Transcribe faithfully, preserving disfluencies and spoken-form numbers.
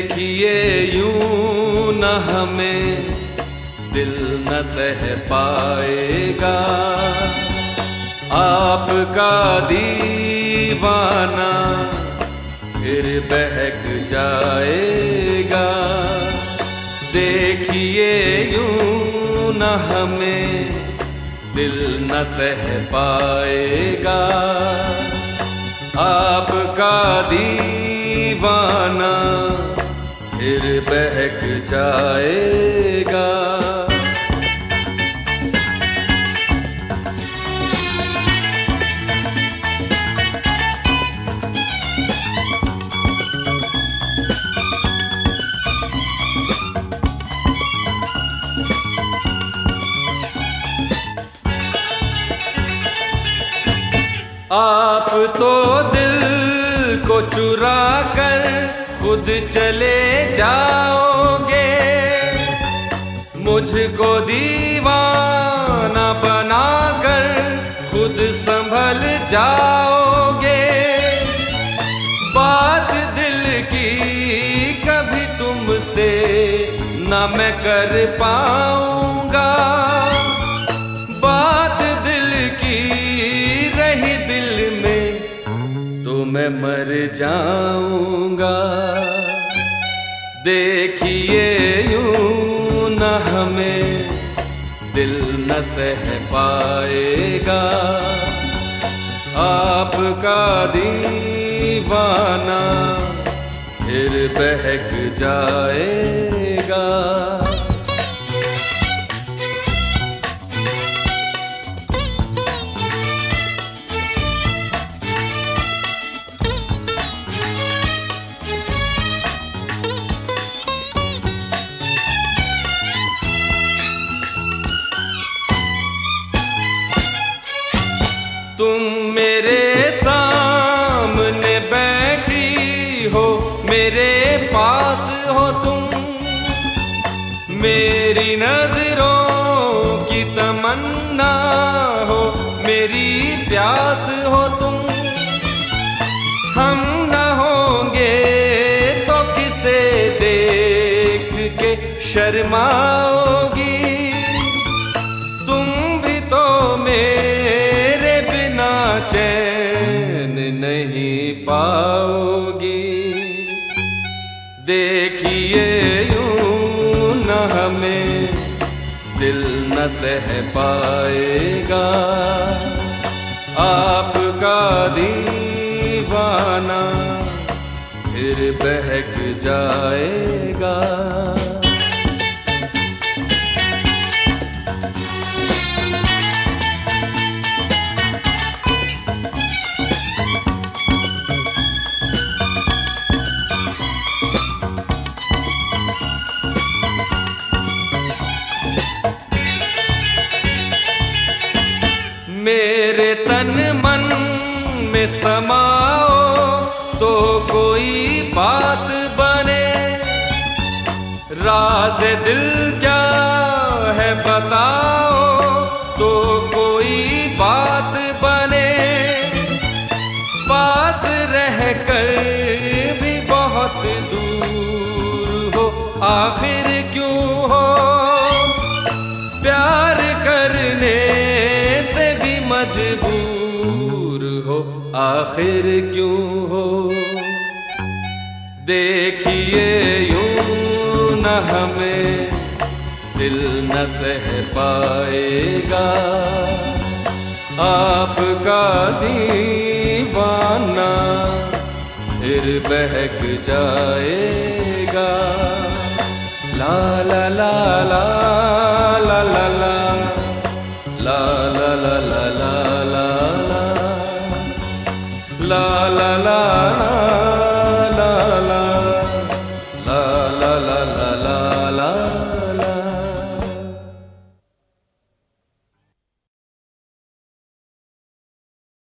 देखिए यूं न हमें दिल न सह पाएगा, आपका दीवाना फिर बहक जाएगा। देखिए यूं न हमें दिल न सह पाएगा, आपका दीवाना फिर बहक जाएगा। आप तो दिल को चुरा कर खुद चले जाओगे, मुझको दीवाना बनाकर खुद संभल जाओगे। बात दिल की कभी तुमसे न मैं कर पाऊंगा, बात दिल की रही दिल में तो मैं मर जाऊंगा। देखिए यूं न हमें दिल न सह पाएगा, आपका दीवाना फिर बहक जाएगा। तुम मेरे सामने बैठी हो, मेरे पास हो तुम, मेरी नजरों की तमन्ना हो, मेरी प्यास हो तुम। हम न होंगे तो किसे देख के शर्माओगी, तुम भी तो मेरे चैन नहीं पाओगी। देखिए यूं न हमें दिल न सह पाएगा, आपका दीवाना फिर बहक जाएगा। मेरे तन मन में समाओ तो कोई बात बने, राज दिल क्या है बताओ तो कोई बात बने। पास रहकर भी बहुत दूर हो आखिर क्यों हो, प्यार करने मजबूर हो आखिर क्यों हो। देखिए यूं न हमें दिल न सह पाएगा, आपका दीवाना फिर बहक जाएगा। ला ला ला ला